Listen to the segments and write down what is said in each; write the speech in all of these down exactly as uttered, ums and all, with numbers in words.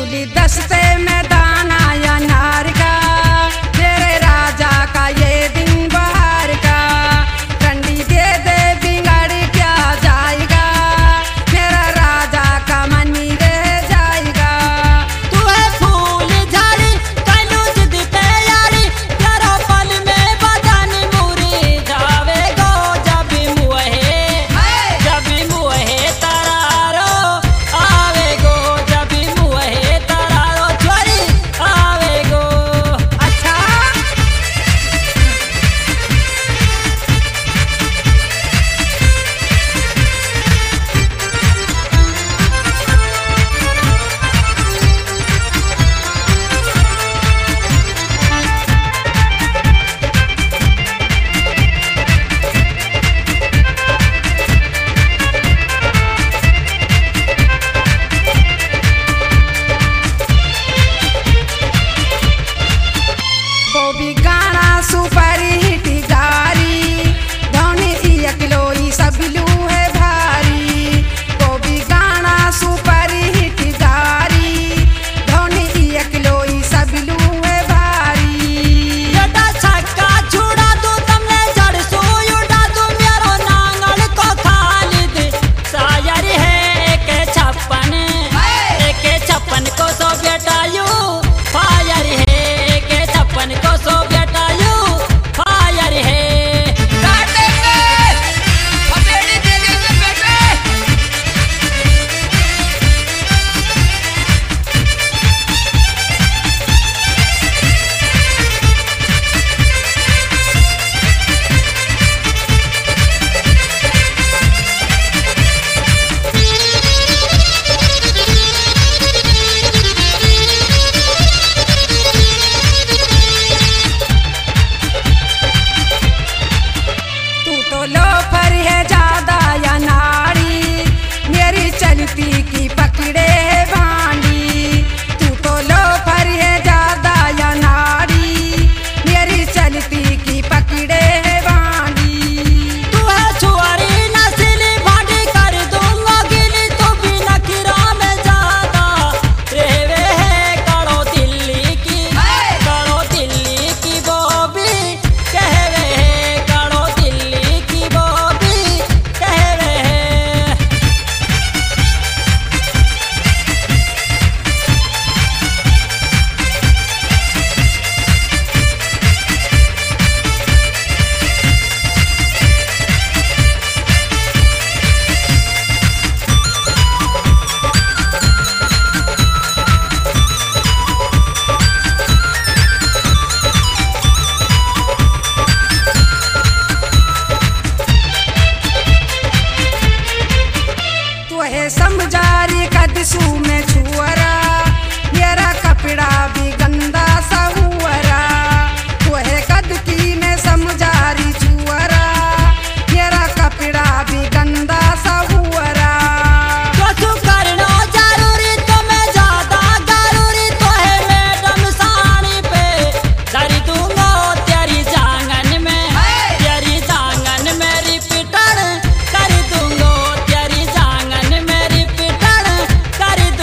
फूली दस्ते में दाना अनार का, तेरे राजा का ये दिन बहार का। ठंडी दे दे बिगड़ क्या जाएगा, मेरा राजा का मन ही रह जाएगा। तू है फूल झाड़ी कलू जिद पे यारी, तेरा पल में बदन मुरझावे गो। जब मुहे जब मुहे तरारो आवे गो, जब मुहे तरारो छोरी आवे गो। अच्छा वो भी गाना सुपर हिट गारी, धोनी अकलोई सब लू है भारी। वो भी गाना सुपर हिट गारी, धोनी अकलोई सब लू है भारी। जटा छक्का छुड़ा दू तुमने जड़ सो उड़ा दू, मेरो नांगल को खालिद शायर है। एक छप्पन एक छप्पन को सो बेटा यू फायर है, एक छप्पन को सो बेटा यू फायर है। तू तो लोफर है ज्यादा या नारी, मेरी चलती की पकड़े है भांडी। तू तो लोफर है ज्यादा या नारी, मेरी चलती की पकड़े है भांडी। तू है छुआरी नस्ली भाटी कर दूंगा गिली, तू भी नखरा में ज्यादा रेवे है। करो दिल्ली की करो दिल्ली की वो भी कहवे है, करो दिल्ली की वो भी कहवे है। तू है समझारी कदसू में छुअरा, मेरा कपड़ा भी गंदा सा हुअरा। तू है कद की में समझारी छुअरा, मेरा कपड़ा भी गंदा सा हुअरा। तो करना जरूरी तुम्हें ज्यादा जरूरी, तो है मैडम साड़ी पे धर दूंगा तेरी जांगन में, तेरी जांगन में रिपीटर कर दूंगा, तेरी जांगन में रिपीटर कर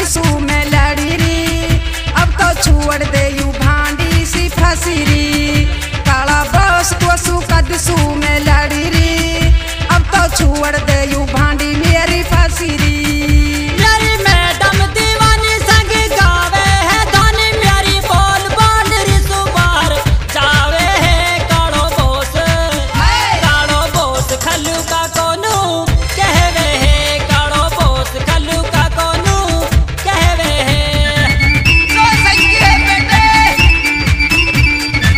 कदसू में लड़ी री अब तो छोड़ दे यू भांडी सी फसीरी काला बस तो सू कदसू में लड़ी री अब तो छोड़ दे यू भांडी मेरी फसीरी मेरी मैडम दीवानी संग गावे है धनी मेरी बोल बोल रिसुबार जावे है काड़ो बोस काड़ो बोस खल्लू का कोनू कहवे है काड़ो बोस खल्लू का कोनू कहवे है तो सही है बेटे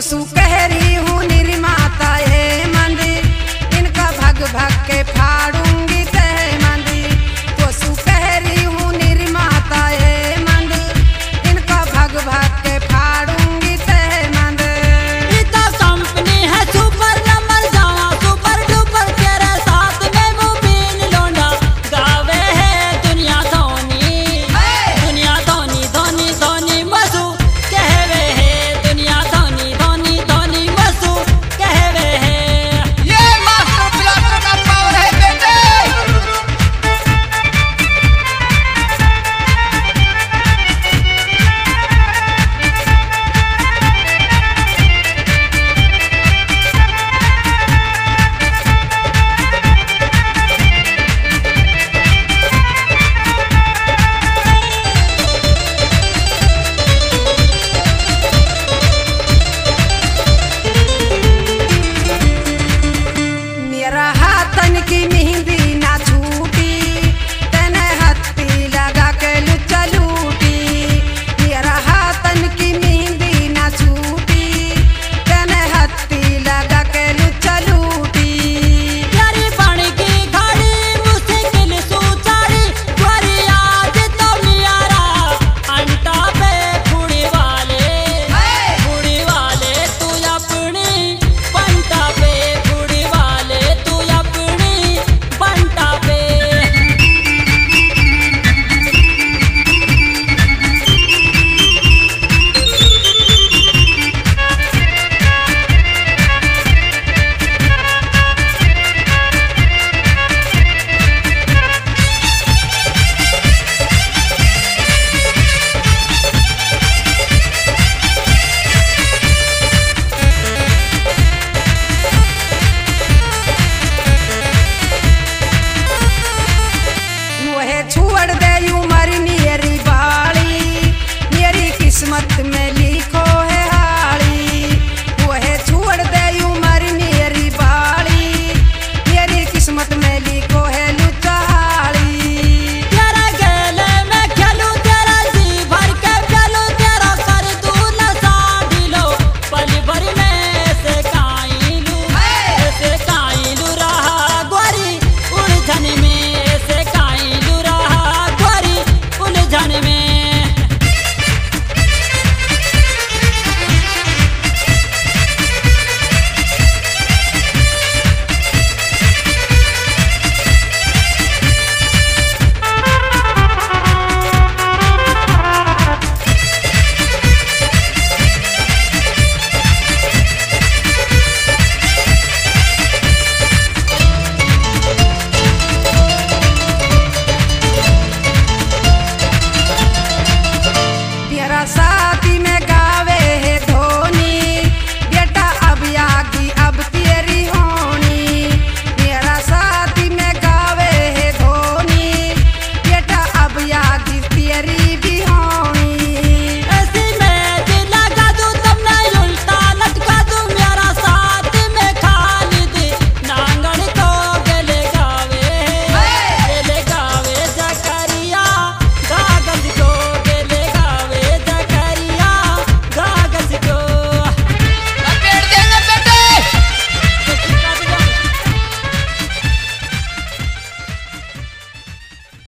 सुकहरी हूँ निर्माता है मंदिर, इनका भग भग के फाड़ू